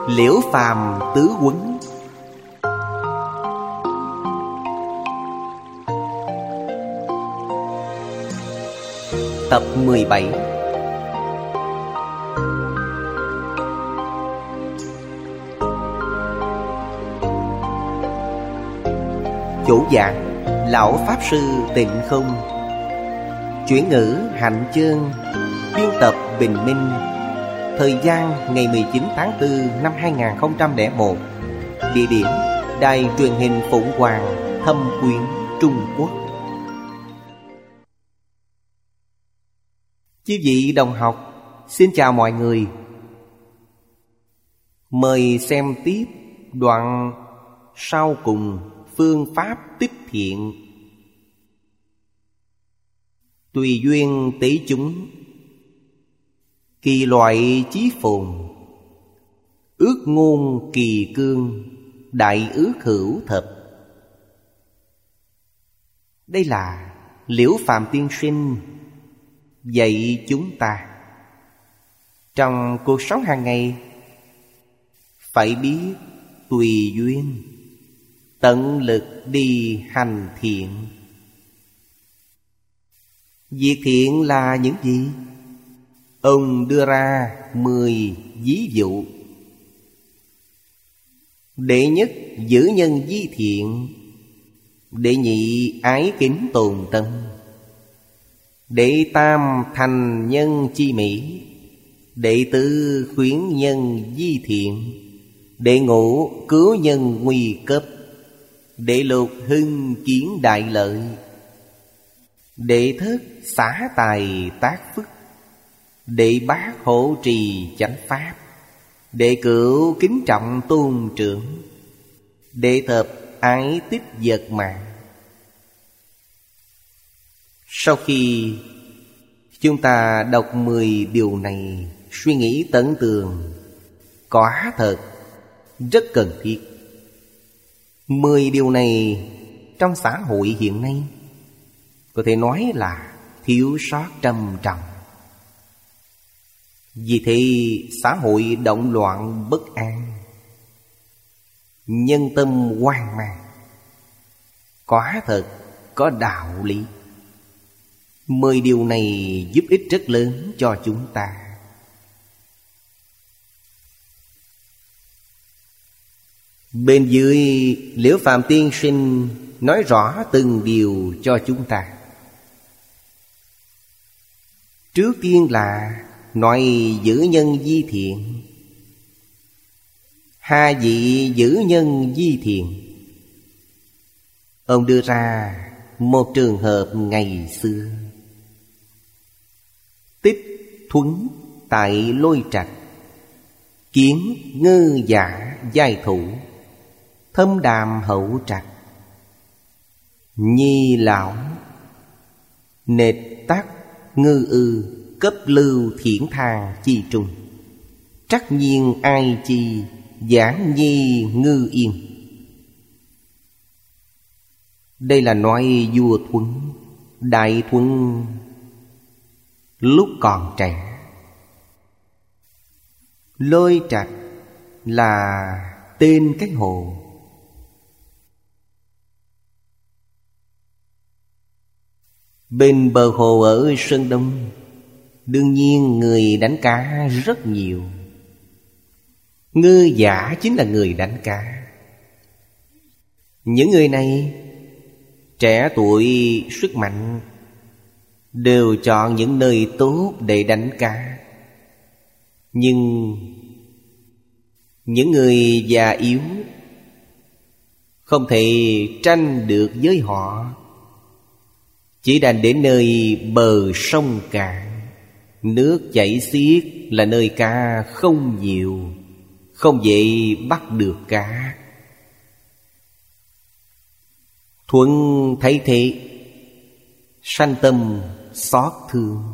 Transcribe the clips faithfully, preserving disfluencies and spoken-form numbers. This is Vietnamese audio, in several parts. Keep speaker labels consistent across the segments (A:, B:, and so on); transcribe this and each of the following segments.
A: Liễu Phàm tứ huấn. Tập mười bảy. Chủ giảng Lão Pháp Sư Tịnh Không. Chuyển ngữ Hạnh Chương. Biên tập Bình Minh. Thời gian ngày mười chín tháng tư năm hai nghìn không trăm lẻ một. Địa điểm Đài truyền hình Phụng Hoàng, Thâm Quyến, Trung Quốc. Quý vị đồng học, xin chào mọi người. Mời xem tiếp đoạn sau cùng phương pháp tích thiện. Tùy duyên tế chúng, kỳ loại chí phồn, ước ngôn kỳ cương, đại ước hữu thập. Đây là Liễu Phàm tiên sinh dạy chúng ta trong cuộc sống hàng ngày phải biết tùy duyên, tận lực đi hành thiện. Việc thiện là những gì? Ông đưa ra mười ví dụ. Đệ nhất, giữ nhân vi thiện. Đệ nhị, ái kính tồn tâm. Đệ tam, thành nhân chi mỹ. Đệ tứ, khuyến nhân vi thiện. Đệ ngũ, cứu nhân nguy cấp. Đệ lục, hưng kiến đại lợi. Đệ thất, xả tài tác phước. Đệ bát, hộ trì chánh pháp. Đệ cửu, kính trọng tôn trưởng. Đệ thập, ái tích vật mạng. Sau khi chúng ta đọc mười điều này, suy nghĩ tận tường, quả thật rất cần thiết. Mười điều này trong xã hội hiện nay có thể nói là thiếu sót trầm trọng. Vì thế xã hội động loạn bất an, nhân tâm hoang mang. Quả thật có đạo lý. Mười điều này giúp ích rất lớn cho chúng ta. Bên dưới, Liễu Phàm tiên sinh nói rõ từng điều cho chúng ta. Trước tiên là nói giữ nhân vi thiện. Hai vị giữ nhân vi thiện. Ông đưa ra một trường hợp ngày xưa. Tích Thuấn tại Lôi Trạch, kiến Ngư Giả giai thủ, Thâm Đàm Hậu Trạch. Nhi lão nệt tắc ngư ư, cấp lưu thiển thang chi trung. Trắc nhiên ai chi, giảng nhi ngư yên. Đây là nói vua Thuấn, Đại Thuấn lúc còn trẻ. Lôi Trạch là tên cái hồ. Bên bờ hồ ở Sơn Đông, đương nhiên người đánh cá rất nhiều. Ngư giả chính là người đánh cá. Những người này trẻ tuổi sức mạnh, đều chọn những nơi tốt để đánh cá. Nhưng những người già yếu không thể tranh được với họ, chỉ đành đến nơi bờ sông cạn. Nước chảy xiết là nơi cá không nhiều, không dễ bắt được cá. Thuận thấy thế, sanh tâm xót thương.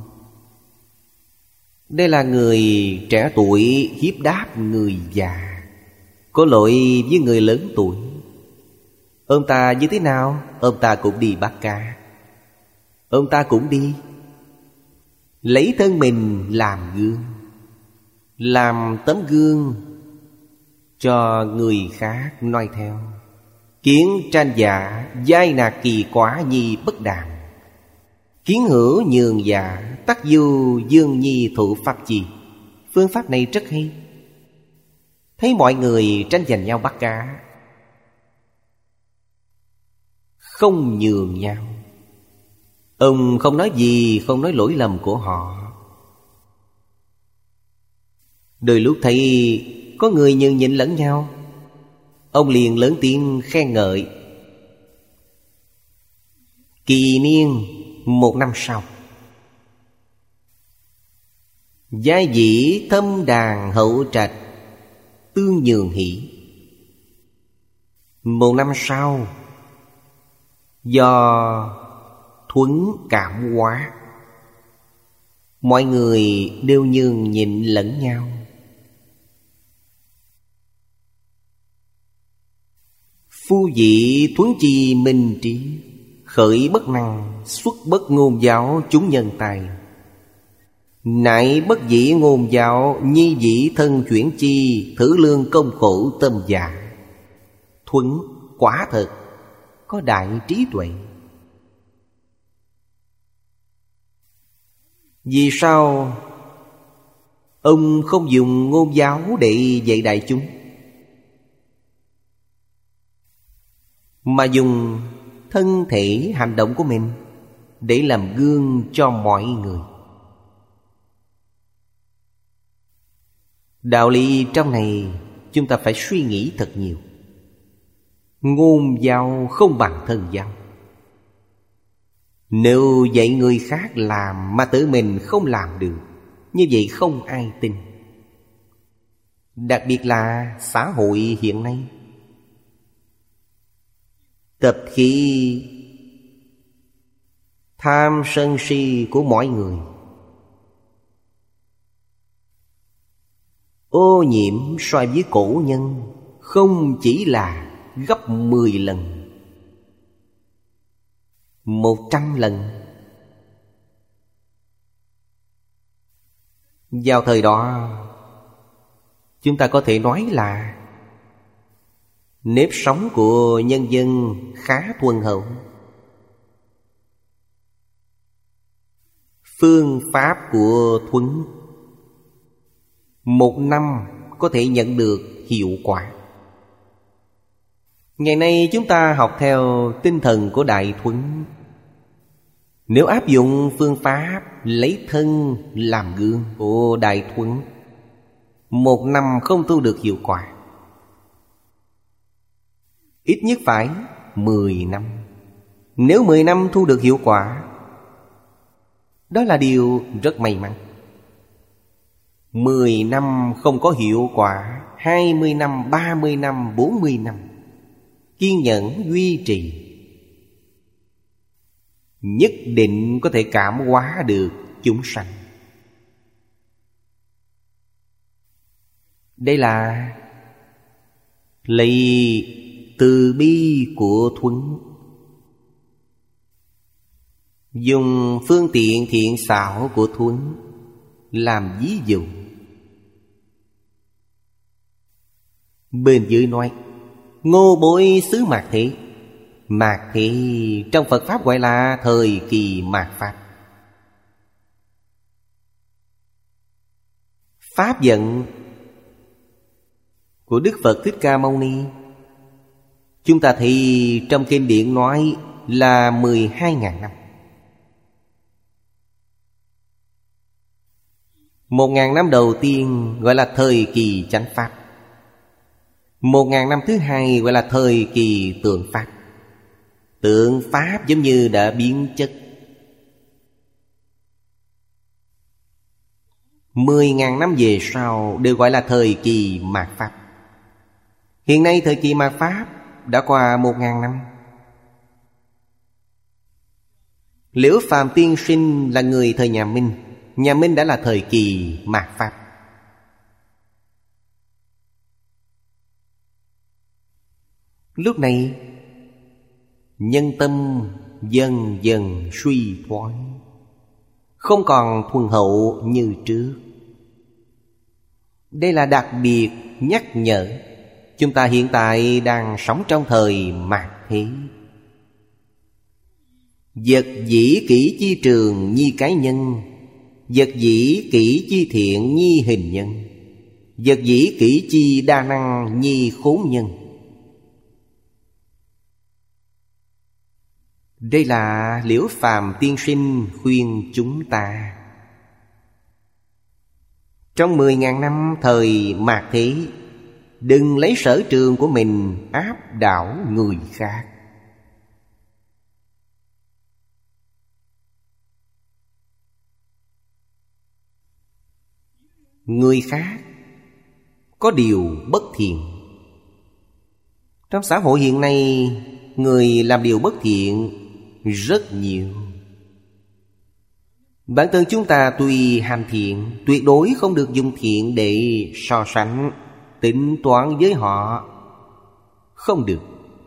A: Đây là người trẻ tuổi hiếp đáp người già, có lỗi với người lớn tuổi. Ông ta như thế nào? Ông ta cũng đi bắt cá. Ông ta cũng đi lấy thân mình làm gương, làm tấm gương cho người khác noi theo. Kiến tranh giả giai nạc kỳ quả nhi bất đàn. Kiến hữu nhường dạ tắc du dương nhi thụ pháp chi. Phương pháp này rất hay. Thấy mọi người tranh giành nhau bắt cá, không nhường nhau. Ông không nói gì, không nói lỗi lầm của họ. Đôi lúc thấy có người nhường nhịn lẫn nhau, ông liền lớn tiếng khen ngợi. Kỳ niên một năm sau, giai dĩ thâm đàn hậu trạch tương nhường hỷ. Một năm sau, do thuấn cảm hóa, mọi người đều nhường nhịn lẫn nhau. Phu dị thuấn chi minh trí, khởi bất năng xuất bất ngôn giáo chúng nhân tài. Nại bất dĩ ngôn giáo nhi dĩ thân chuyển chi, thử lương công khổ tâm dạ. Thuấn quả thật có đại trí tuệ. Vì sao ông không dùng ngôn giáo để dạy đại chúng, mà dùng thân thể hành động của mình để làm gương cho mọi người? Đạo lý trong này chúng ta phải suy nghĩ thật nhiều. Ngôn giáo không bằng thân giáo. Nếu dạy người khác làm mà tự mình không làm được, như vậy không ai tin. Đặc biệt là xã hội hiện nay, tập khí tham sân si của mọi người ô nhiễm so với cổ nhân không chỉ là gấp mười lần, một trăm lần. Vào thời đó, chúng ta có thể nói là nếp sống của nhân dân khá thuần hậu. Phương pháp của thuấn một năm có thể nhận được hiệu quả. Ngày nay chúng ta học theo tinh thần của Đại Thuấn. Nếu áp dụng phương pháp lấy thân làm gương của Đại Thuấn, một năm không thu được hiệu quả, ít nhất phải mười năm. Nếu mười năm thu được hiệu quả, đó là điều rất may mắn. Mười năm không có hiệu quả, hai mươi năm, ba mươi năm, bốn mươi năm, kiên nhẫn duy trì, nhất định có thể cảm hóa được chúng sanh. Đây là lấy từ bi của Thuấn, dùng phương tiện thiện xảo của Thuấn làm ví dụ. Bên dưới nói ngô bối xứ mạt thị. Mạt thị trong Phật Pháp gọi là thời kỳ mạt Pháp. Pháp vận của Đức Phật Thích Ca Mâu Ni, chúng ta thì trong kinh điển nói là mười hai ngàn năm. Một ngàn năm đầu tiên gọi là thời kỳ chánh Pháp. Một ngàn năm thứ hai gọi là thời kỳ tượng Pháp. Tượng Pháp giống như đã biến chất. Mười ngàn năm về sau đều gọi là thời kỳ mạt Pháp. Hiện nay thời kỳ mạt Pháp đã qua một ngàn năm. Liễu Phàm tiên sinh là người thời nhà Minh. Nhà Minh đã là thời kỳ mạt Pháp. Lúc này nhân tâm dần dần suy thoái, không còn thuần hậu như trước. Đây là đặc biệt nhắc nhở Chúng ta hiện tại đang sống trong thời mạt thế. Vật dĩ kỷ chi trường nhi cái nhân, vật dĩ kỷ chi thiện nhi hình nhân, vật dĩ kỷ chi đa năng nhi khốn nhân. Đây là Liễu Phàm tiên sinh khuyên chúng ta. Trong mười ngàn năm thời mạt thế, đừng lấy sở trường của mình áp đảo người khác. Người khác có điều bất thiện. Trong xã hội hiện nay, người làm điều bất thiện rất nhiều. Bản thân chúng ta tuy hành thiện, tuyệt đối không được dùng thiện để so sánh, tính toán với họ. Không được.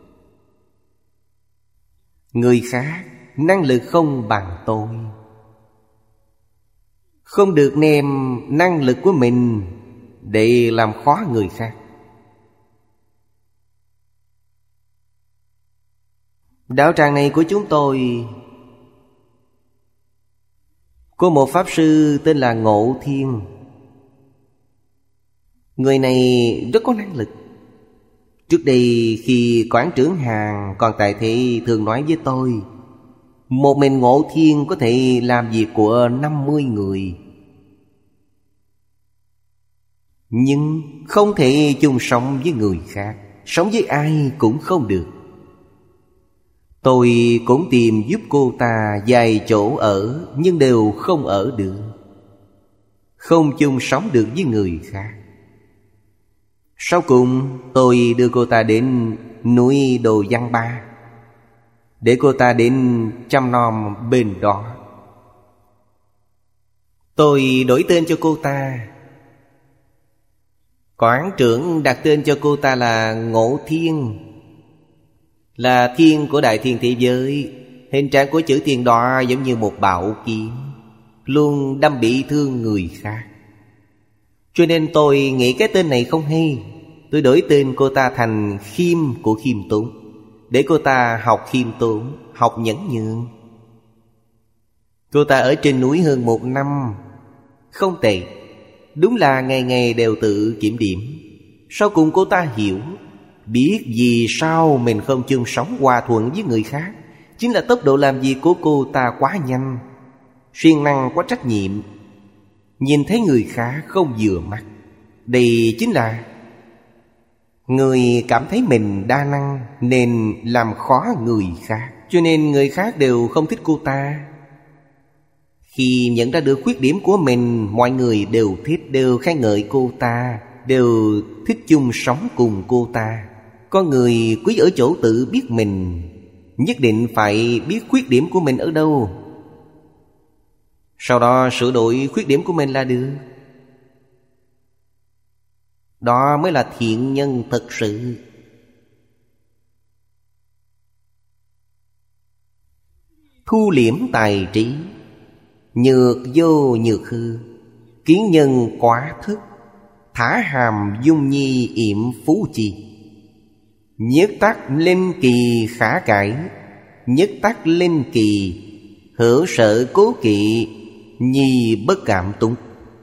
A: Người khác năng lực không bằng tôi, không được đem năng lực của mình để làm khó người khác. Đạo tràng này của chúng tôi có một Pháp Sư tên là Ngộ Thiên. Người này rất có năng lực. Trước đây khi Quán trưởng Hàn còn tại thế thường nói với tôi, một mình Ngộ Thiên có thể làm việc của năm mươi người. Nhưng không thể chung sống với người khác, sống với ai cũng không được. Tôi cũng tìm giúp cô ta vài chỗ ở, nhưng đều không ở được, không chung sống được với người khác. Sau cùng tôi đưa cô ta đến núi Đồ Văn Ba, để cô ta đến chăm nom bên đó. Tôi đổi tên cho cô ta. Quán trưởng đặt tên cho cô ta là Ngộ Thiên, là thiên của đại thiên thế giới. Hình trạng của chữ thiên đó giống như một bảo kiếm, luôn đâm bị thương người khác. Cho nên tôi nghĩ cái tên này không hay. Tôi đổi tên cô ta thành Khiêm của khiêm tốn, để cô ta học khiêm tốn, học nhẫn nhượng. Cô ta ở trên núi hơn một năm, không tệ. Đúng là ngày ngày đều tự kiểm điểm. Sau cùng cô ta hiểu, biết vì sao mình không chung sống hòa thuận với người khác. Chính là tốc độ làm việc của cô ta quá nhanh, siêng năng quá trách nhiệm, nhìn thấy người khác không vừa mắt. Đây chính là người cảm thấy mình đa năng nên làm khó người khác, cho nên người khác đều không thích cô ta. Khi nhận ra được khuyết điểm của mình, mọi người đều thích, đều khen ngợi cô ta, đều thích chung sống cùng cô ta. Có người quý ở chỗ tự biết mình, nhất định phải biết khuyết điểm của mình ở đâu, sau đó sửa đổi khuyết điểm của mình là được. Đó mới là thiện nhân thật sự. Thu liễm tài trí, nhược vô nhược hư, kiến nhân quá thức, thả hàm dung nhi yểm phú chi. Nhất tắc linh kỳ khả cải, nhất tắc linh kỳ hữu sợ cố kỵ, nhi bất cảm túng.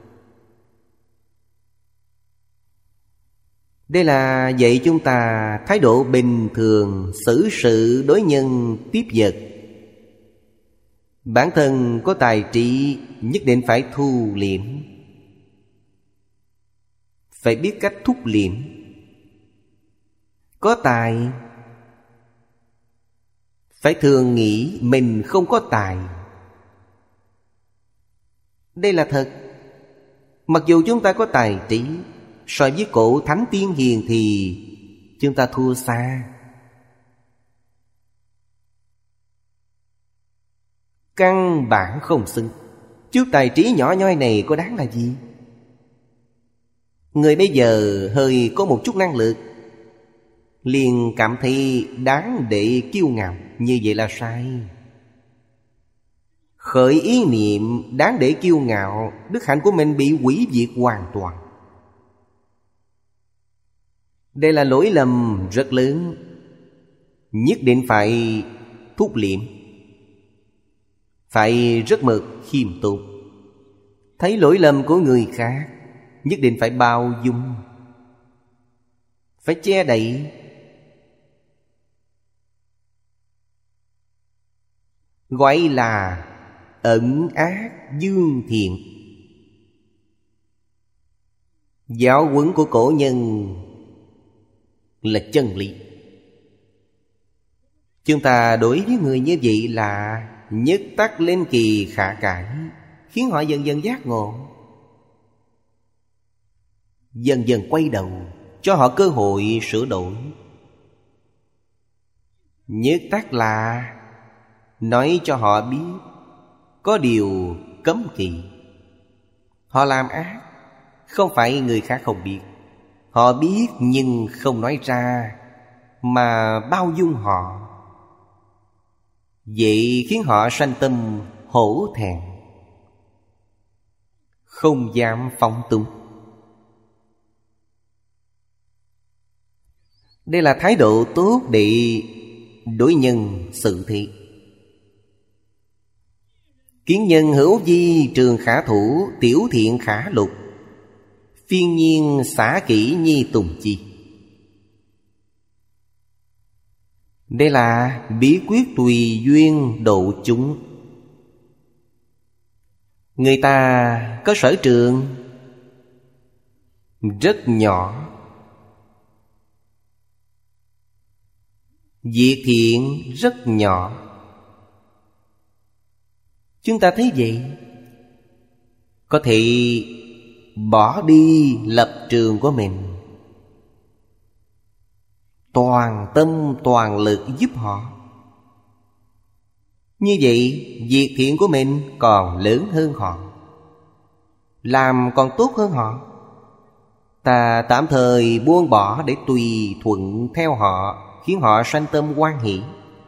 A: Đây là dạy chúng ta thái độ bình thường xử sự đối nhân tiếp vật. Bản thân có tài trí nhất định phải thu liễm, phải biết cách thúc liễm. Có tài phải thường nghĩ mình không có tài. Đây là thật. Mặc dù chúng ta có tài trí, so với cổ thánh tiên hiền thì chúng ta thua xa. Căn bản không xứng. Chút tài trí nhỏ nhoi này có đáng là gì? Người bây giờ hơi có một chút năng lực liền cảm thấy đáng để kiêu ngạo. Như vậy là sai. Khởi ý niệm đáng để kiêu ngạo, đức hạnh của mình bị hủy diệt hoàn toàn. Đây là lỗi lầm rất lớn, nhất định phải thúc liệm, phải rất mực khiêm tốn. Thấy lỗi lầm của người khác, nhất định phải bao dung, phải che đậy. Gọi là ẩn ác dương thiện. Giáo huấn của cổ nhân là chân lý. Chúng ta đối với người như vậy là nhất tắc lên kỳ khả cải, khiến họ dần dần giác ngộ, dần dần quay đầu, cho họ cơ hội sửa đổi. Nhất tắc là nói cho họ biết có điều cấm kỵ. Họ làm ác, không phải người khác không biết. Họ biết nhưng không nói ra, mà bao dung họ. Vậy khiến họ sanh tâm hổ thẹn, không dám phóng túng. Đây là thái độ tốt để đối nhân xử thế. Kiến nhân hữu vi trường khả thủ, tiểu thiện khả lục, phiên nhiên xả kỹ nhi tùng chi. Đây là bí quyết tùy duyên độ chúng. Người ta có sở trường rất nhỏ, việc thiện rất nhỏ. Chúng ta thấy vậy, có thể bỏ đi lập trường của mình, toàn tâm toàn lực giúp họ. Như vậy việc thiện của mình còn lớn hơn họ, làm còn tốt hơn họ. Ta tạm thời buông bỏ để tùy thuận theo họ, khiến họ sanh tâm hoan hỷ,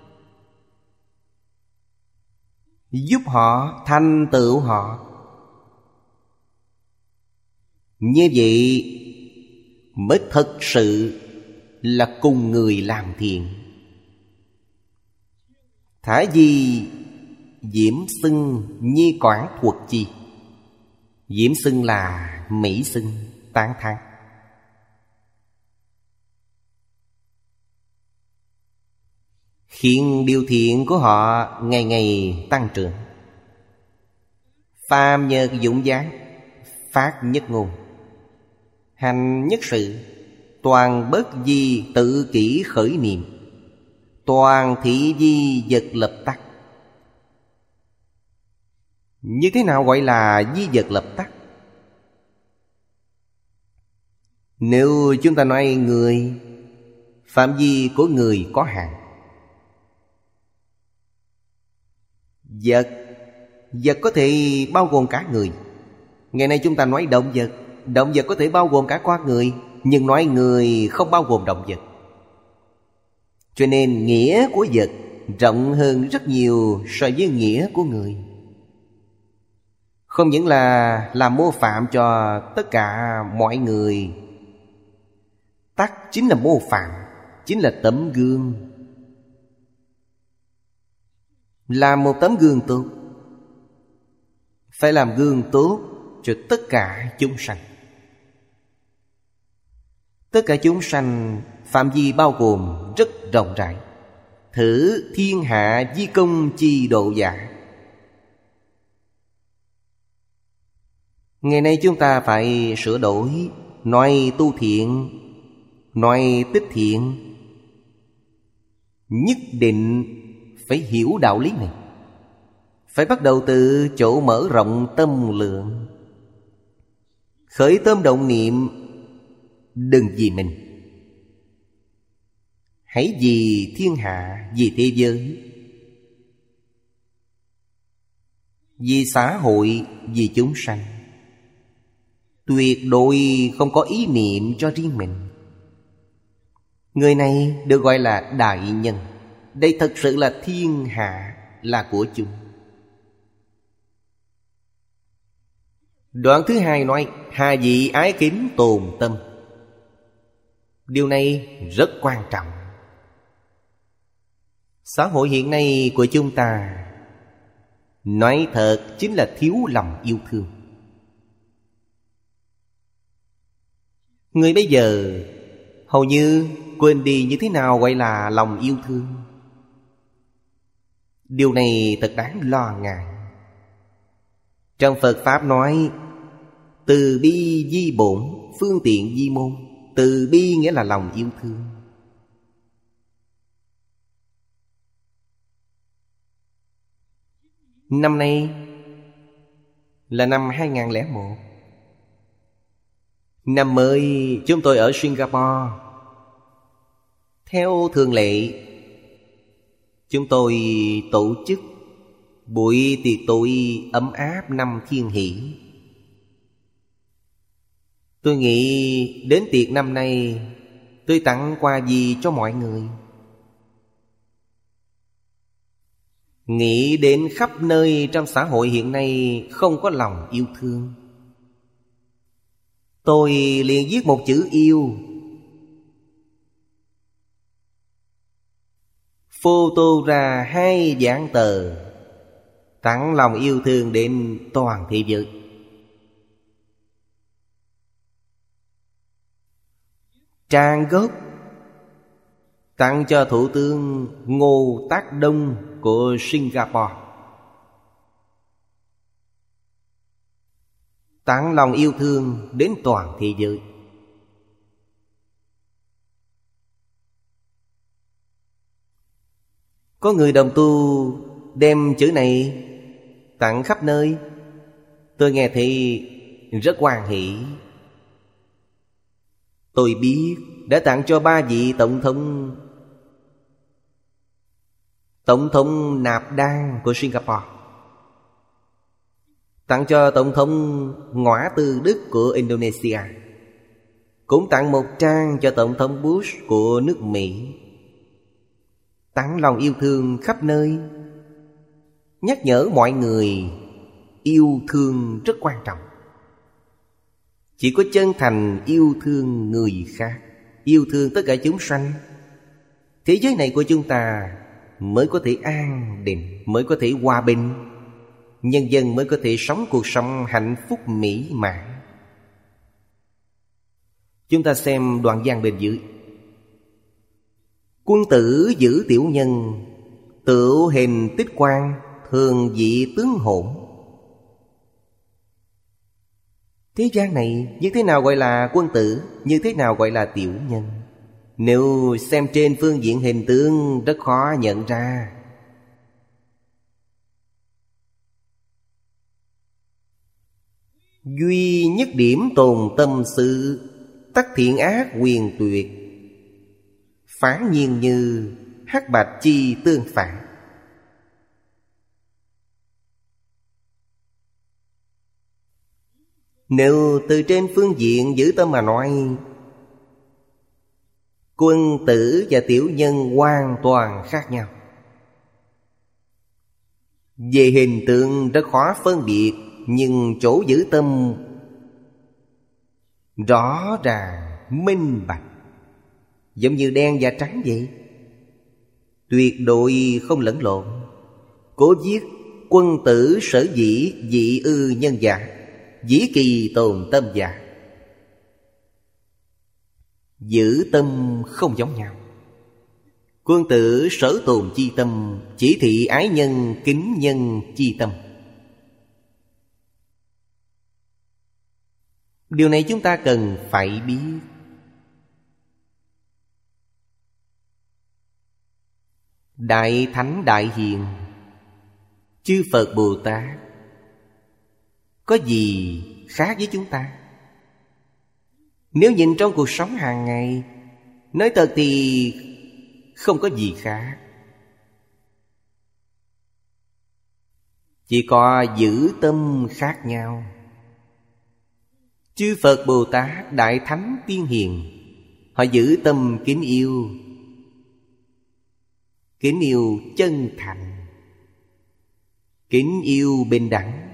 A: giúp họ, thành tựu họ. Như vậy mới thật sự là cùng người làm thiện. Thả di diễm xưng nhi quản thuật chi. Diễm xưng là mỹ xưng, tán thán. Khiến điều thiện của họ ngày ngày tăng trưởng. Phàm nhật dụng giác, phát nhất ngôn, hành nhất sự, toàn bất di tự kỷ khởi niệm, toàn thị di vật lập tắc. Như thế nào gọi là di vật lập tắc? Nếu chúng ta nói người, phạm vi của người có hạn. Vật, vật có thể bao gồm cả người. Ngày nay chúng ta nói động vật, động vật có thể bao gồm cả con người, nhưng nói người không bao gồm động vật. Cho nên nghĩa của vật rộng hơn rất nhiều so với nghĩa của người. Không những là làm mô phạm cho tất cả mọi người. Tắc chính là mô phạm, chính là tấm gương. Làm một tấm gương tốt, phải làm gương tốt cho tất cả chúng sanh. Tất cả chúng sanh phạm vi bao gồm rất rộng rãi. Thử thiên hạ di công chi độ giả. Ngày nay chúng ta phải sửa đổi, nói tu thiện, nói tích thiện, nhất định phải hiểu đạo lý này. Phải bắt đầu từ chỗ mở rộng tâm lượng. Khởi tâm động niệm, đừng vì mình, hãy vì thiên hạ, vì thế giới, vì xã hội, vì chúng sanh. Tuyệt đối không có ý niệm cho riêng mình. Người này được gọi là đại nhân. Đây thật sự là thiên hạ, là của chúng. Đoạn thứ hai nói: hà dị ái kính tồn tâm. Điều này rất quan trọng. Xã hội hiện nay của chúng ta nói thật chính là thiếu lòng yêu thương. Người bây giờ hầu như quên đi như thế nào gọi là lòng yêu thương. Điều này thật đáng lo ngại. Trong Phật Pháp nói từ bi di bổn, phương tiện di môn. Từ bi nghĩa là lòng yêu thương. Năm nay là năm hai không không một. Năm mới chúng tôi ở Singapore. Theo thường lệ, chúng tôi tổ chức buổi tiệc tối ấm áp năm Thiên Hỷ. Tôi nghĩ đến tiệc năm nay tôi tặng quà gì cho mọi người. Nghĩ đến khắp nơi trong xã hội hiện nay không có lòng yêu thương, tôi liền viết một chữ yêu, photo ra hai dán tờ, tặng lòng yêu thương đến toàn thế giới. Trang gốc tặng cho Thủ tướng Ngô Tác Đông của Singapore. Tặng lòng yêu thương đến toàn thế giới. Có người đồng tu đem chữ này tặng khắp nơi. Tôi nghe thì rất hoan hỷ. Tôi biết đã tặng cho ba vị tổng thống. Tổng thống Nạp Đan của Singapore, tặng cho tổng thống Ngõa Tư Đức của Indonesia, cũng tặng một trang cho tổng thống Bush của nước Mỹ. Tặng lòng yêu thương khắp nơi, nhắc nhở mọi người yêu thương rất quan trọng. Chỉ có chân thành yêu thương người khác, yêu thương tất cả chúng sanh, thế giới này của chúng ta mới có thể an định, mới có thể hòa bình, nhân dân mới có thể sống cuộc sống hạnh phúc mỹ mãn. Chúng ta xem đoạn văn bên dưới. Quân tử giữ tiểu nhân, tựu hình tích quan, thường dị tướng hỗn. Thế gian này như thế nào gọi là quân tử, như thế nào gọi là tiểu nhân? Nếu xem trên phương diện hình tướng rất khó nhận ra. Duy nhất điểm tồn tâm sự, tắc thiện ác quyền tuyệt. Phán nhiên như hắc bạch chi tương phản. Nếu từ trên phương diện giữ tâm mà nói, quân tử và tiểu nhân hoàn toàn khác nhau. Về hình tượng rất khó phân biệt, nhưng chỗ giữ tâm rõ ràng minh bạch, giống như đen và trắng vậy, tuyệt đối không lẫn lộn. Cố viết quân tử sở dĩ dị ư nhân giả, dĩ kỳ tồn tâm giả. Giữ tâm không giống nhau. Quân tử sở tồn chi tâm, chỉ thị ái nhân kính nhân chi tâm. Điều này chúng ta cần phải biết. Đại Thánh Đại Hiền, chư Phật Bồ Tát có gì khác với chúng ta? Nếu nhìn trong cuộc sống hàng ngày, nói thật thì không có gì khác. Chỉ có giữ tâm khác nhau. Chư Phật Bồ Tát Đại Thánh Tiên Hiền, họ giữ tâm kính yêu, kính yêu chân thành, kính yêu bình đẳng.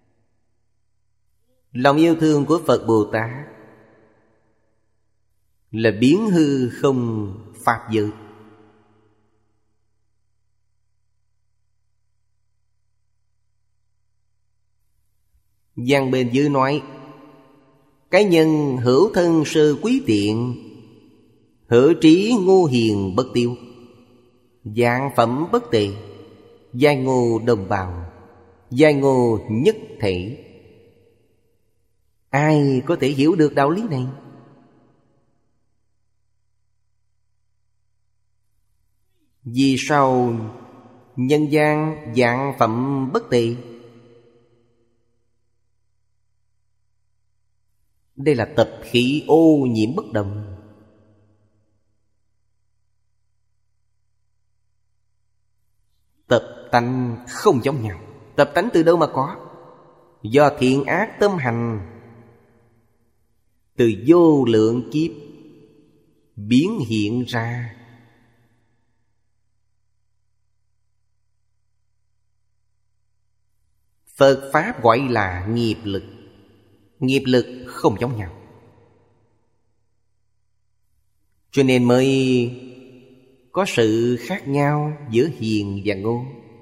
A: Lòng yêu thương của Phật Bồ Tát là biến hư không pháp giới. Văn bên dưới nói: cái nhân hữu thân sơ quý tiện, hữu trí ngô hiền bất tiêu, dạng phẩm bất tề, giai ngô đồng bào, giai ngô nhất thể. Ai có thể hiểu được đạo lý này? Vì sao nhân gian dạng phẩm bất tề? Đây là tập khí ô nhiễm bất đồng. Tập tánh không giống nhau. Tập tánh từ đâu mà có? Do thiện ác tâm hành, từ vô lượng kiếp biến hiện ra. Phật Pháp gọi là nghiệp lực. Nghiệp lực không giống nhau, cho nên mới có sự khác nhau giữa hiền và ngô.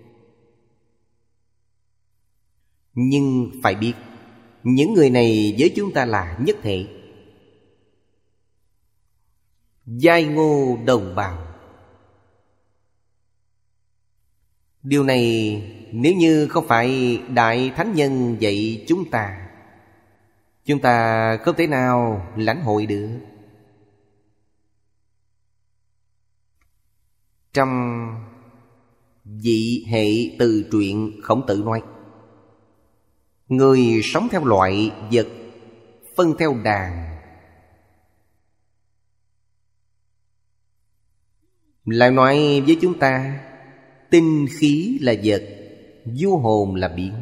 A: Nhưng phải biết, những người này với chúng ta là nhất thể, giai ngô đồng bào. Điều này nếu như không phải Đại Thánh Nhân dạy chúng ta, chúng ta không thể nào lãnh hội được. Trong Dị Hệ Từ Truyện, Khổng Tử nói: người sống theo loại vật, phân theo đàn. Lại nói với chúng ta, tinh khí là vật, du hồn là biển.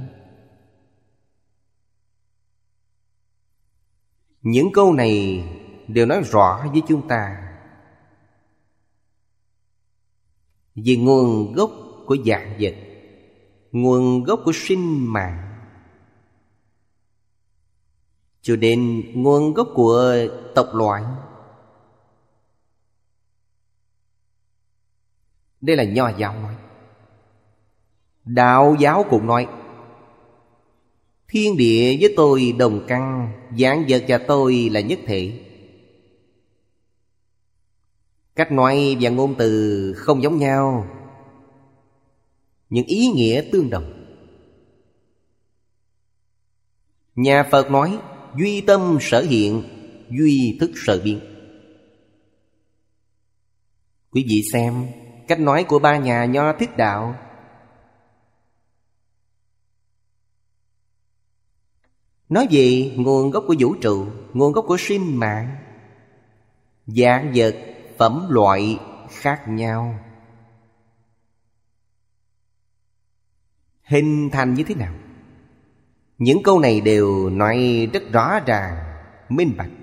A: Những câu này đều nói rõ với chúng ta về nguồn gốc của vạn vật, nguồn gốc của sinh mạng, cho đến nguồn gốc của tộc loại. Đây là Nho giáo nói. Đạo giáo cũng nói: thiên địa với tôi đồng căn, vạn vật và tôi là nhất thể. Cách nói và ngôn từ không giống nhau, nhưng ý nghĩa tương đồng. Nhà Phật nói: duy tâm sở hiện, duy thức sở biến. Quý vị xem cách nói của ba nhà Nho Thích Đạo. Nói về nguồn gốc của vũ trụ, nguồn gốc của sinh mạng, vạn vật, phẩm loại khác nhau, hình thành như thế nào. Những câu này đều nói rất rõ ràng, minh bạch.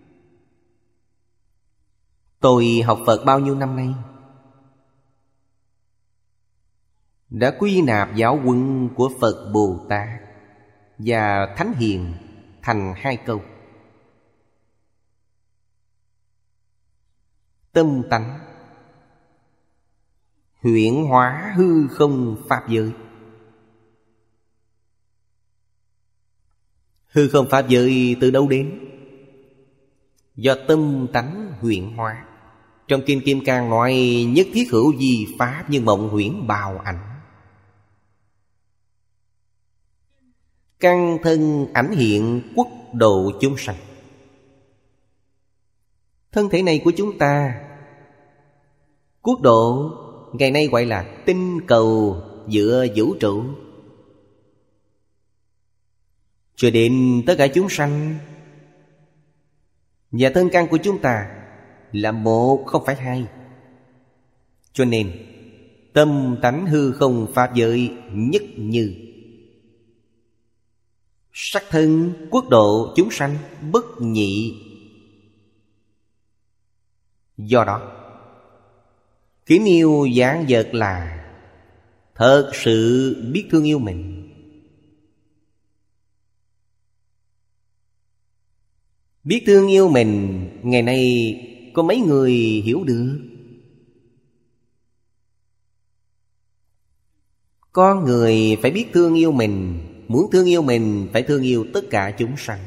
A: Tôi học Phật bao nhiêu năm nay, đã quy nạp giáo huấn của Phật Bồ Tát và Thánh Hiền thành hai câu: tâm tánh huyễn hóa hư không pháp giới. Hư không pháp giới từ đâu đến? Do tâm tánh huyễn hóa. Trong Kinh Kim Cang nói: nhất thiết hữu vi pháp, như mộng huyễn bào ảnh. Căn thân ảnh hiện, quốc độ chúng sanh. Thân thể này của chúng ta, quốc độ ngày nay gọi là tinh cầu giữa vũ trụ, cho đến tất cả chúng sanh. Và thân căn của chúng ta là một, không phải hai. Cho nên tâm tánh hư không pháp giới nhất như. Sắc thân quốc độ chúng sanh bất nhị. Do đó kính yêu vạn vật là thật sự biết thương yêu mình. Biết thương yêu mình ngày nay có mấy người hiểu được. Con người phải biết thương yêu mình. Muốn thương yêu mình phải thương yêu tất cả chúng sanh.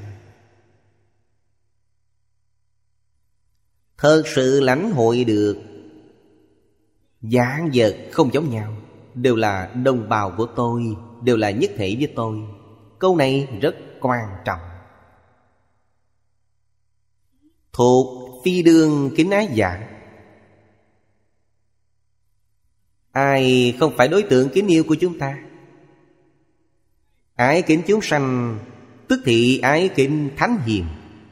A: Thật sự lãnh hội được vạn vật không giống nhau, đều là đồng bào của tôi, đều là nhất thể với tôi. Câu này rất quan trọng. Thuộc phi đương kính ái giả. Ai không phải đối tượng kính yêu của chúng ta? Ái kính chúng sanh, tức thị ái kính thánh hiền.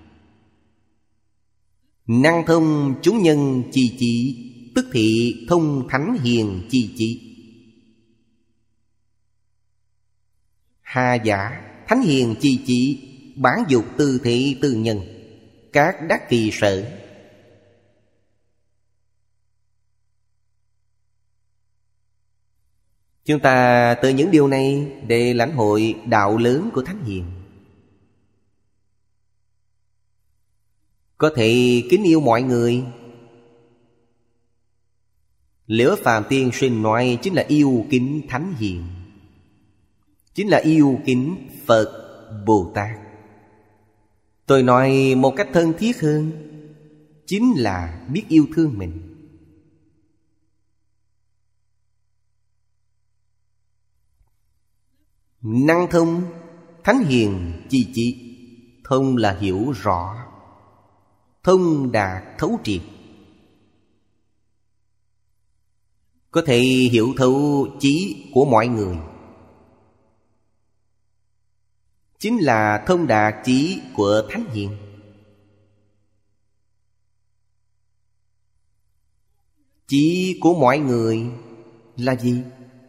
A: Năng thông chúng nhân chi chỉ, tức thị thông thánh hiền chi chỉ. Hà giả thánh hiền chi chỉ, bản dục tư thị tư nhân, các đắc kỳ sở. Chúng ta từ những điều này để lãnh hội đạo lớn của thánh hiền. Có thể kính yêu mọi người. Liễu Phàm Tiên Sinh nói chính là yêu kính thánh hiền, chính là yêu kính Phật Bồ Tát. Tôi nói một cách thân thiết hơn, chính là biết yêu thương mình. Năng thông thánh hiền chi chỉ. Thông là hiểu rõ, thông đạt thấu triệt. Có thể hiểu thấu chí của mọi người, chính là thông đạt chí của thánh hiền. Chí của mọi người là gì?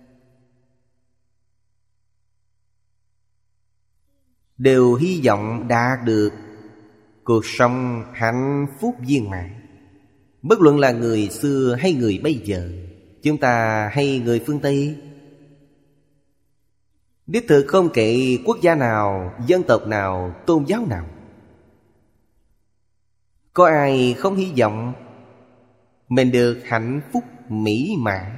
A: Đều hy vọng đạt được cuộc sống hạnh phúc viên mãn. Bất luận là người xưa hay người bây giờ, chúng ta hay người phương Tây, đích thực không kể quốc gia nào, dân tộc nào, tôn giáo nào, có ai không hy vọng mình được hạnh phúc mỹ mãn?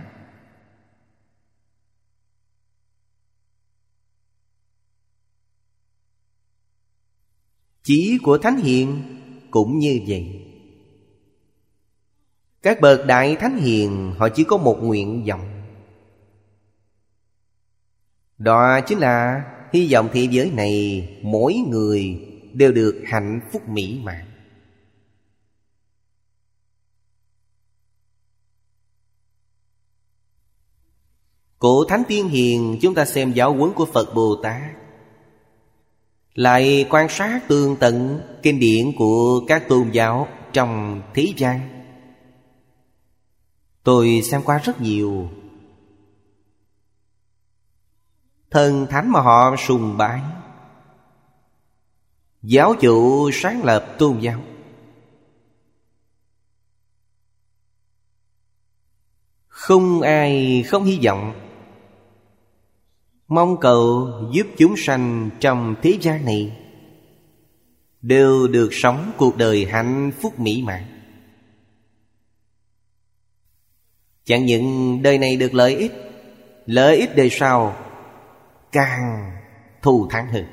A: Chí của thánh hiền cũng như vậy. Các bậc đại thánh hiền họ chỉ có một nguyện vọng, đó chính là hy vọng thế giới này mỗi người đều được hạnh phúc mỹ mãn. Cổ thánh tiên hiền, chúng ta xem giáo huấn của Phật Bồ Tát, lại quan sát tường tận kinh điển của các tôn giáo trong thế gian. Tôi xem qua rất nhiều. Thần thánh mà họ sùng bái, giáo chủ sáng lập tôn giáo, không ai không hy vọng mong cầu giúp chúng sanh trong thế gian này đều được sống cuộc đời hạnh phúc mỹ mãn. Chẳng những đời này được lợi ích, lợi ích đời sau càng thù thắng hơn.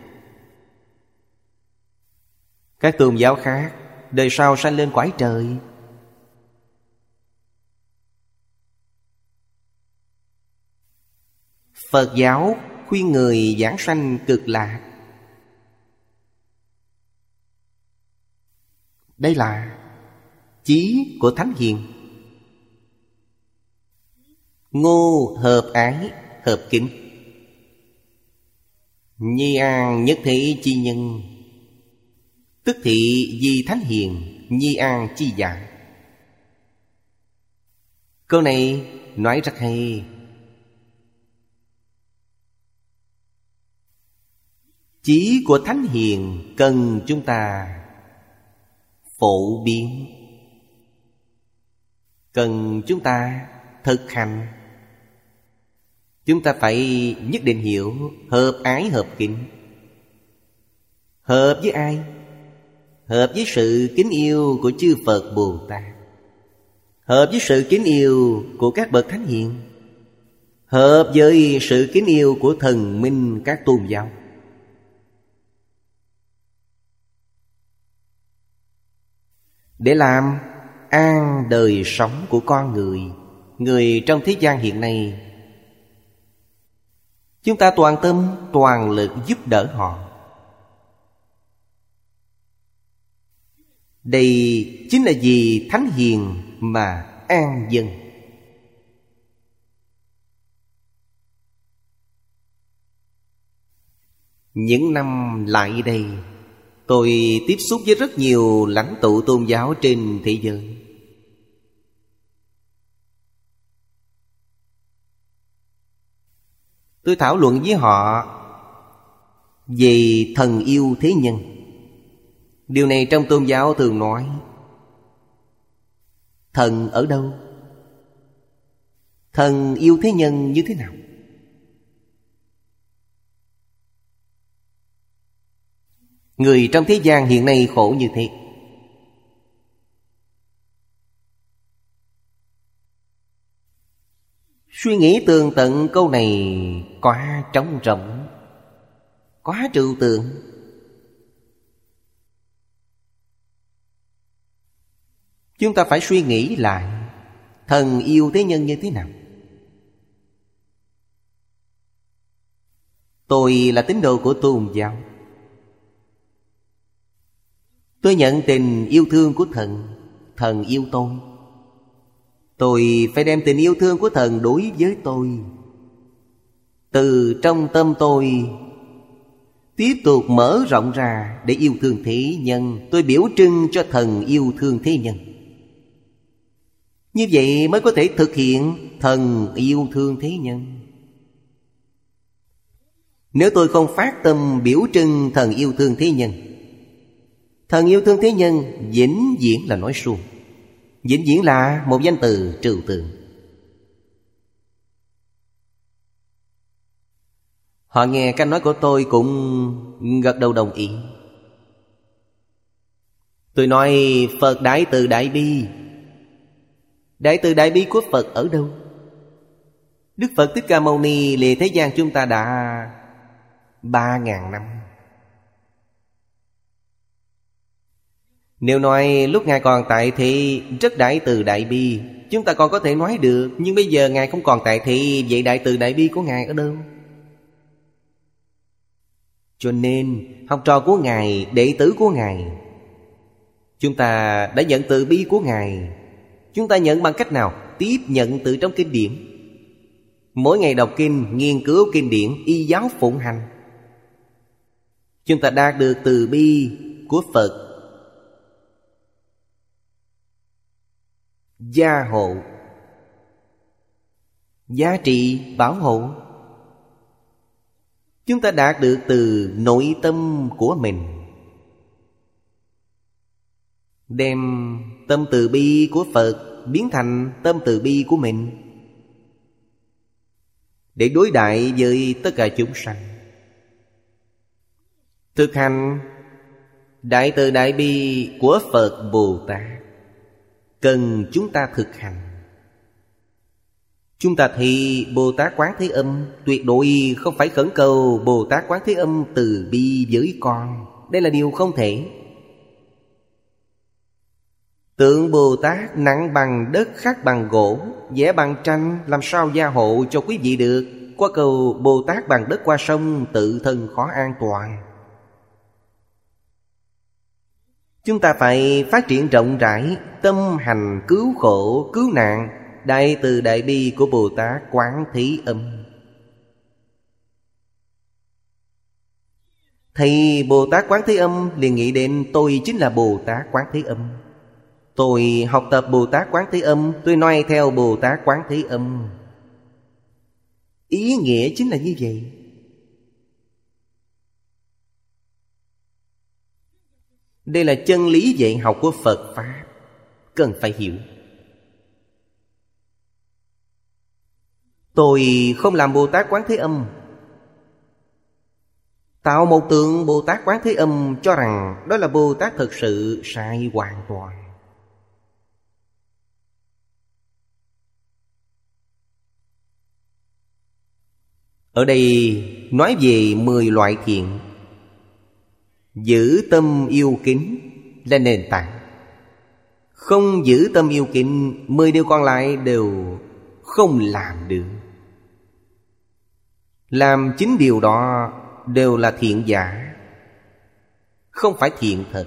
A: Các tôn giáo khác đời sau sanh lên cõi trời, Phật giáo khuyên người giảng sanh cực lạc. Đây là chí của thánh hiền. Ngô hợp ái hợp kính, nhi an nhất thể chi nhân, tức thị di thánh hiền, nhi an chi giả. Câu này nói rất hay. Chí của thánh hiền cần chúng ta phổ biến, cần chúng ta thực hành. Chúng ta phải nhất định hiểu hợp ái hợp kính. Hợp với ai? hợp với sự kính yêu của chư Phật Bồ Tát, hợp với sự kính yêu của các bậc thánh hiền, hợp với sự kính yêu của thần minh các tôn giáo. Để làm an đời sống của con người, người trong thế gian hiện nay, chúng ta toàn tâm toàn lực giúp đỡ họ. Đây chính là vì thánh hiền mà an dân. Những năm lại đây, tôi tiếp xúc với rất nhiều lãnh tụ tôn giáo trên thế giới. Tôi thảo luận với họ về thần yêu thế nhân. Điều này trong tôn giáo thường nói: thần ở đâu? Thần yêu thế nhân như thế nào? Người trong thế gian hiện nay khổ như thế. Suy nghĩ tường tận câu này quá trống rỗng, quá trừu tượng. Chúng ta phải suy nghĩ lại, thần yêu thế nhân như thế nào? Tôi là tín đồ của tôn giáo. Tôi nhận tình yêu thương của thần, thần yêu tôi. Tôi phải đem tình yêu thương của thần đối với tôi. Từ trong tâm tôi tiếp tục mở rộng ra để yêu thương thế nhân. Tôi biểu trưng cho thần yêu thương thế nhân. Như vậy mới có thể thực hiện thần yêu thương thế nhân. Nếu tôi không phát tâm biểu trưng thần yêu thương thế nhân, thần yêu thương thế nhân vĩnh viễn là nói suông, vĩnh viễn là một danh từ trừu tượng. Họ nghe cách nói của tôi cũng gật đầu đồng ý. Tôi nói Phật Đại Từ Đại Bi. Đại Từ Đại Bi của Phật ở đâu? Đức Phật Thích Ca Mâu Ni lìa thế gian chúng ta đã ba ngàn năm. Nếu nói lúc Ngài còn tại thị rất Đại Từ Đại Bi, chúng ta còn có thể nói được. Nhưng bây giờ Ngài không còn tại thị, vậy Đại Từ Đại Bi của Ngài ở đâu? Cho nên học trò của Ngài, đệ tử của Ngài, chúng ta đã nhận từ bi của Ngài. Chúng ta nhận bằng cách nào? Tiếp nhận từ trong kinh điển. Mỗi ngày đọc kinh, nghiên cứu kinh điển, y giáo phụng hành, chúng ta đạt được từ bi của Phật gia hộ, giá trị bảo hộ. Chúng ta đạt được từ nội tâm của mình, đem tâm từ bi của Phật biến thành tâm từ bi của mình để đối đãi với tất cả chúng sanh. Thực hành Đại Từ Đại Bi của Phật Bồ Tát cần chúng ta thực hành. Chúng ta thì Bồ Tát Quán Thế Âm tuyệt đối không phải khẩn cầu Bồ Tát Quán Thế Âm từ bi với con. Đây là điều không thể. Tượng Bồ Tát nặng bằng đất, khắc bằng gỗ, vẽ bằng tranh, làm sao gia hộ cho quý vị được? Qua cầu Bồ Tát bằng đất qua sông, tự thân khó an toàn. Chúng ta phải phát triển rộng rãi tâm hành cứu khổ, cứu nạn, Đại Từ Đại Bi của Bồ Tát Quán Thế Âm. Thì Bồ Tát Quán Thế Âm liền nghĩ đến tôi chính là Bồ Tát Quán Thế Âm. Tôi học tập Bồ Tát Quán Thế Âm, tôi noi theo Bồ Tát Quán Thế Âm. Ý nghĩa chính là như vậy. Đây là chân lý dạy học của Phật Pháp, cần phải hiểu. Tôi không làm Bồ Tát Quán Thế Âm, tạo một tượng Bồ Tát Quán Thế Âm cho rằng đó là Bồ Tát thực sự, sai hoàn toàn. Ở đây nói về mười loại thiện. Giữ tâm yêu kính là nền tảng. Không giữ tâm yêu kính, mười điều còn lại đều không làm được. Làm chính điều đó đều là thiện giả, không phải thiện thật.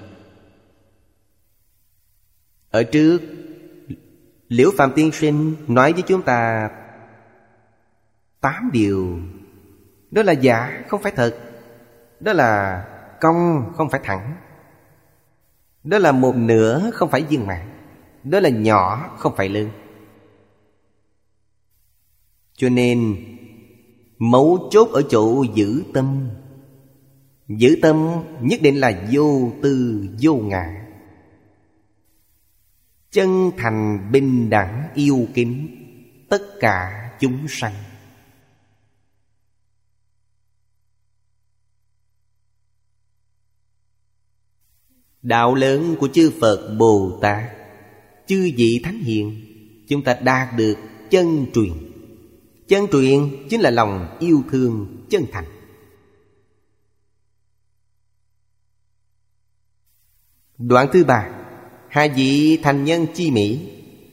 A: Ở trước, Liễu Phạm Tiên Sinh nói với chúng ta tám điều. Đó là giả, không phải thật. Đó là cong, không phải thẳng. Đó là một nửa, không phải viên mãn. Đó là nhỏ, không phải lớn. Cho nên mấu chốt ở chỗ giữ tâm. Giữ tâm nhất định là vô tư vô ngã, chân thành bình đẳng yêu kính tất cả chúng sanh. Đạo lớn của chư Phật Bồ Tát, chư vị Thánh Hiền, chúng ta đạt được chân truyền. Chân truyền chính là lòng yêu thương chân thành. Đoạn thứ ba, hai vị thành nhân chi mỹ.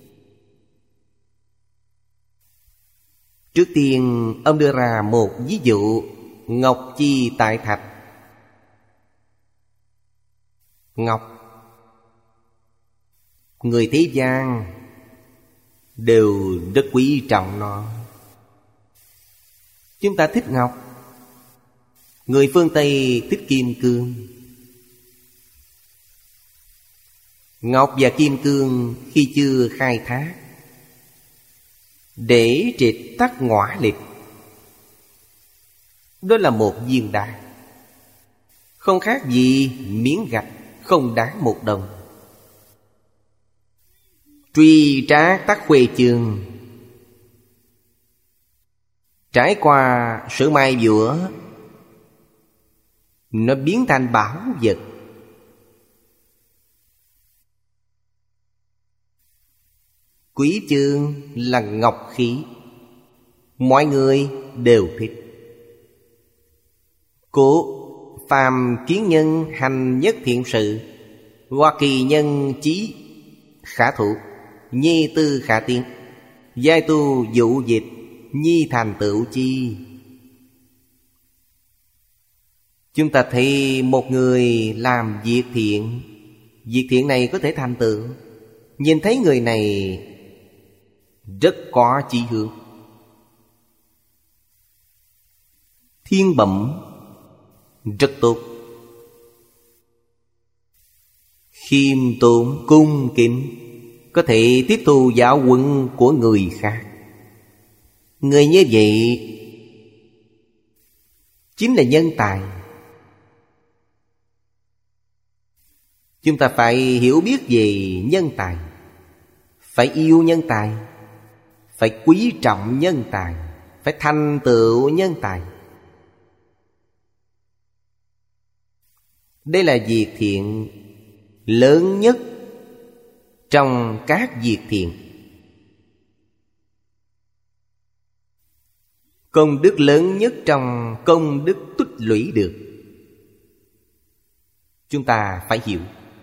A: Trước tiên ông đưa ra một ví dụ ngọc chi tại thạch. Ngọc, người thế gian đều rất quý trọng nó. Chúng ta thích ngọc, người phương Tây thích kim cương. Ngọc và kim cương khi chưa khai thác để triệt tắc ngõa lịch, đó là một viên đá, không khác gì miếng gạch, không đáng một đồng. Truy trác tắc khuê chương, trải qua sự mai dũa, nó biến thành bảo vật. Quý chương là ngọc khí, mọi người đều thích. Cố phàm kiến nhân hành nhất thiện sự, hoặc kỳ nhân chí khả thụ, nhi tư khả tiến, giai tu dụ dịch, nhi thành tựu chi. Chúng ta thấy một người làm việc thiện, việc thiện này có thể thành tựu. Nhìn thấy người này rất có chí hướng, thiên bẩm rất tốt, khiêm tốn cung kính, có thể tiếp thu giáo huấn của người khác. Người như vậy chính là nhân tài. Chúng ta phải hiểu biết về nhân tài, phải yêu nhân tài, phải quý trọng nhân tài, phải thành tựu nhân tài. Đây là việc thiện lớn nhất trong các việc thiện. Công đức lớn nhất trong công đức tích lũy được. Chúng ta phải hiểu.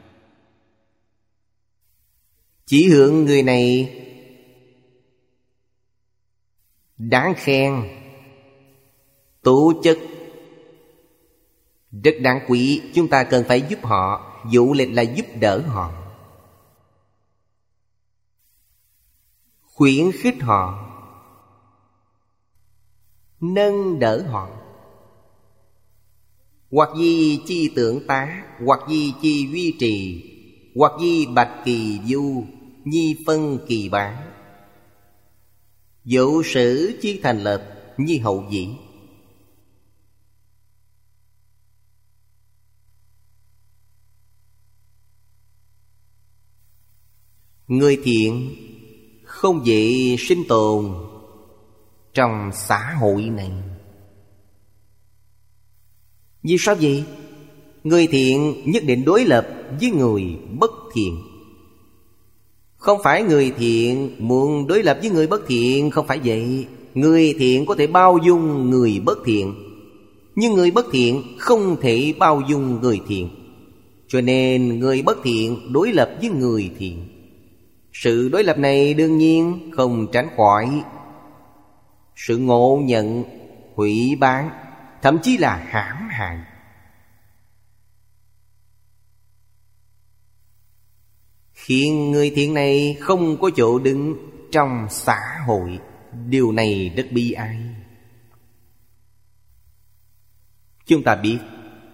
A: Chỉ hướng người này đáng khen, tố chất rất đáng quý, chúng ta cần phải giúp họ. Dụ lịch là giúp đỡ họ, khuyến khích họ, nâng đỡ họ. Hoặc di chi tượng tá, hoặc di chi duy trì, hoặc di bạch kỳ du, nhi phân kỳ bán, dụ sử chi thành lập, nhi hậu dĩ. Người thiện không dễ sinh tồn trong xã hội này. Vì sao vậy? Người thiện nhất định đối lập với người bất thiện. Không phải người thiện muốn đối lập với người bất thiện, không phải vậy. Người thiện có thể bao dung người bất thiện, nhưng người bất thiện không thể bao dung người thiện. Cho nên người bất thiện đối lập với người thiện. Sự đối lập này đương nhiên không tránh khỏi sự ngộ nhận, hủy bán, thậm chí là hãm hại. Khiến người thiện này không có chỗ đứng trong xã hội. Điều này rất bi ai. Chúng ta biết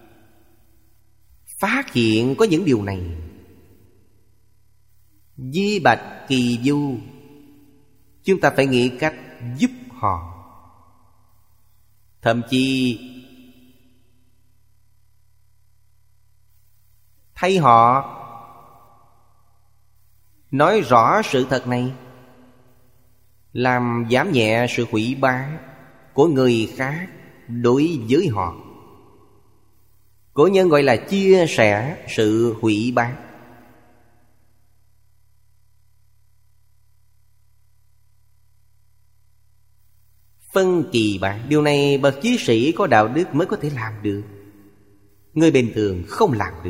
A: phát hiện có những điều này, Di Bạch Kỳ Du, chúng ta phải nghĩ cách giúp họ. Thậm chí thay họ nói rõ sự thật này, làm giảm nhẹ sự hủy báng của người khác đối với họ. Cổ nhân gọi là chia sẻ sự hủy báng. Phân kỳ bản, điều này bậc chí sĩ có đạo đức mới có thể làm được. Người bình thường không làm được.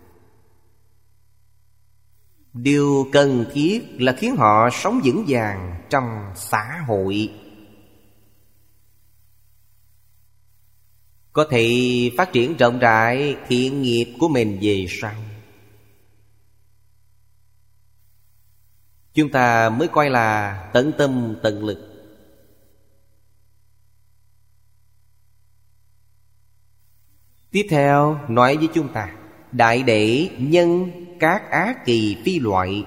A: Điều cần thiết là khiến họ sống vững vàng trong xã hội, có thể phát triển rộng rãi thiện nghiệp của mình về sau. Chúng ta mới coi là tận tâm tận lực. Tiếp theo nói với chúng ta: đại đệ nhân các ác kỳ phi loại.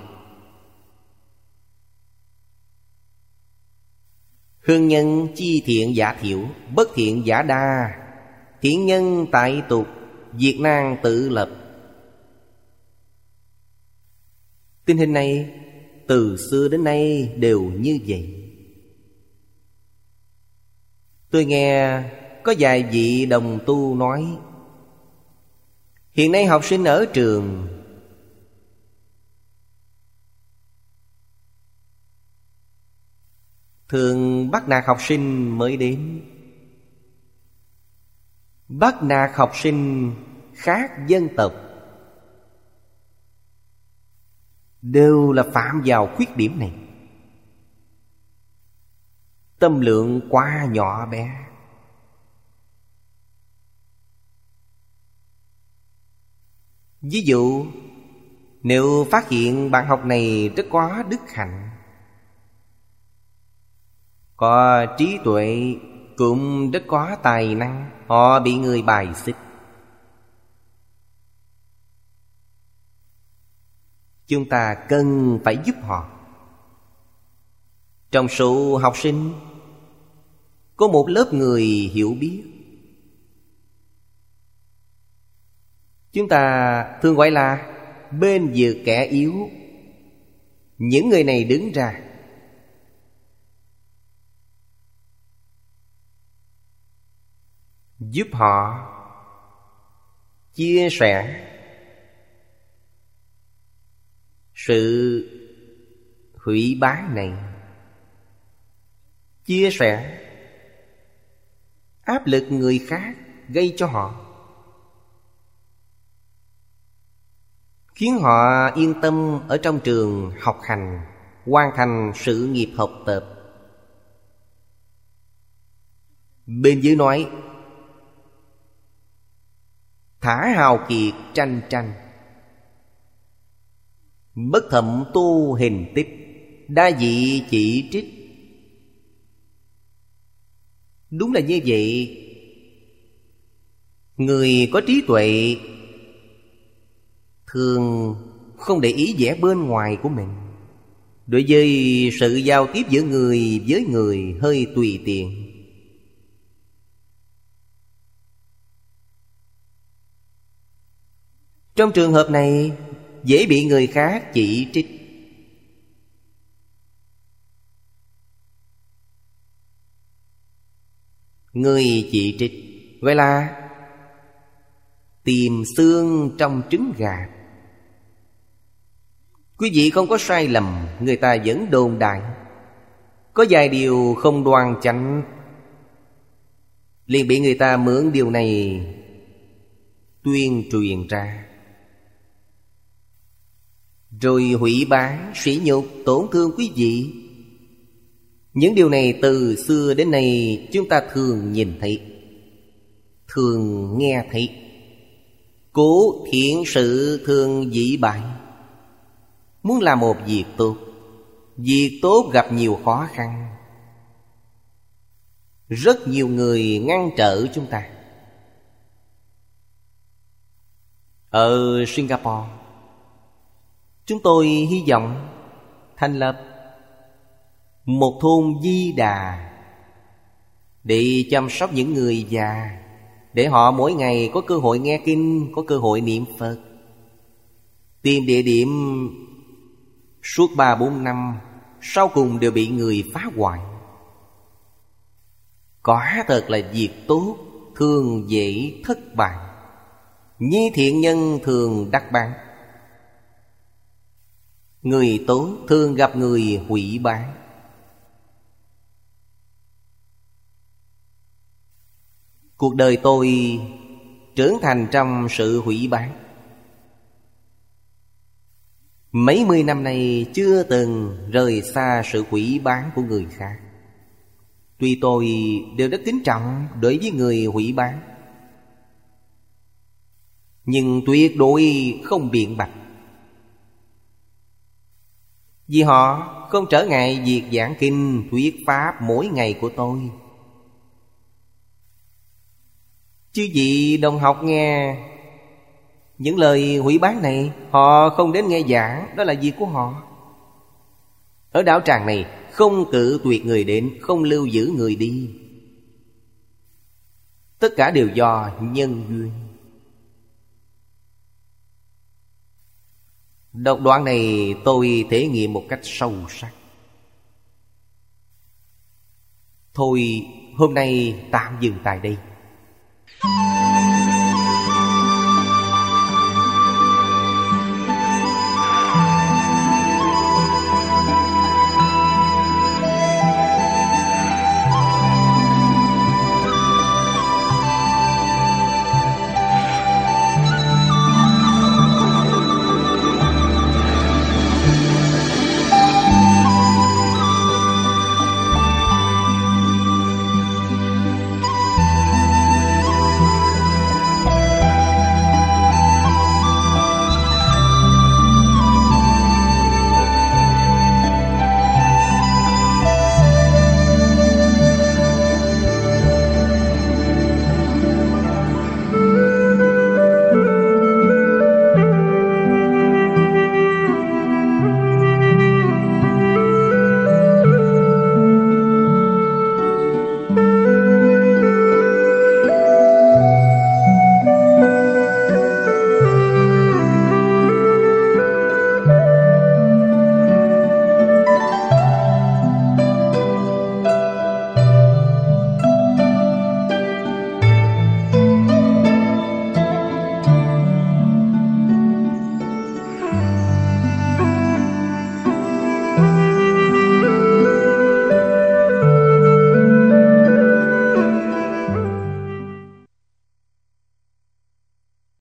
A: Hương nhân chi thiện giả thiểu, bất thiện giả đa. Thiện nhân tại tục, diệt nan tự lập. Tình hình này từ xưa đến nay đều như vậy. Tôi nghe có vài vị đồng tu nói, hiện nay học sinh ở trường thường bắt nạt học sinh mới đến. Bắt nạt học sinh khác dân tộc đều là phạm vào khuyết điểm này. Tâm lượng quá nhỏ bé. Ví dụ, nếu phát hiện bạn học này rất có đức hạnh, có trí tuệ, cũng rất có tài năng, họ bị người bài xích, chúng ta cần phải giúp họ. Trong số học sinh có một lớp người hiểu biết, chúng ta thường gọi là bên vực kẻ yếu. Những người này đứng ra giúp họ, chia sẻ sự hủy báng này, chia sẻ áp lực người khác gây cho họ, khiến họ yên tâm ở trong trường học hành, hoàn thành sự nghiệp học tập. Bên dưới nói thả hào kiệt tranh tranh, bất thậm tu hình tích, đa dị chỉ trích. Đúng là như vậy. Người có trí tuệ thường không để ý vẻ bên ngoài của mình. Đối với sự giao tiếp giữa người với người hơi tùy tiện. Trong trường hợp này dễ bị người khác chỉ trích. Người chỉ trích gọi là Tìm xương trong trứng gà. Quý vị không có sai lầm, người ta vẫn đồn đại. Có vài điều không đoan chánh, liền bị người ta mượn điều này tuyên truyền ra, rồi hủy báng, sỉ nhục, tổn thương quý vị. Những điều này từ xưa đến nay chúng ta thường nhìn thấy, thường nghe thấy. Cố thiện sự thường dị bại. Muốn làm một việc tốt, việc tốt gặp nhiều khó khăn, rất nhiều người ngăn trở chúng ta. Ở Singapore, chúng tôi hy vọng thành lập một thôn Di Đà để chăm sóc những người già, để họ mỗi ngày có cơ hội nghe kinh, có cơ hội niệm Phật. Tìm địa điểm suốt ba bốn năm, sau cùng đều bị người phá hoại. Quả thật là việc tốt thường dễ thất bại, nhi thiện nhân thường đắc bán. Người tốt thường gặp người hủy bán. Cuộc đời tôi trưởng thành trong sự hủy bán. Mấy mươi năm nay chưa từng rời xa sự hủy bán của người khác. Tuy tôi đều rất kính trọng đối với người hủy bán, nhưng tuyệt đối không biện bạch, vì họ không trở ngại việc giảng kinh thuyết pháp mỗi ngày của tôi. Chứ vị đồng học nghe những lời hủy bán này, họ không đến nghe giảng, đó là việc của họ. Ở đạo tràng này không cự tuyệt người đến, không lưu giữ người đi. Tất cả đều do nhân duyên. Đọc đoạn này tôi thể nghiệm một cách sâu sắc. Thôi hôm nay tạm dừng tại đây.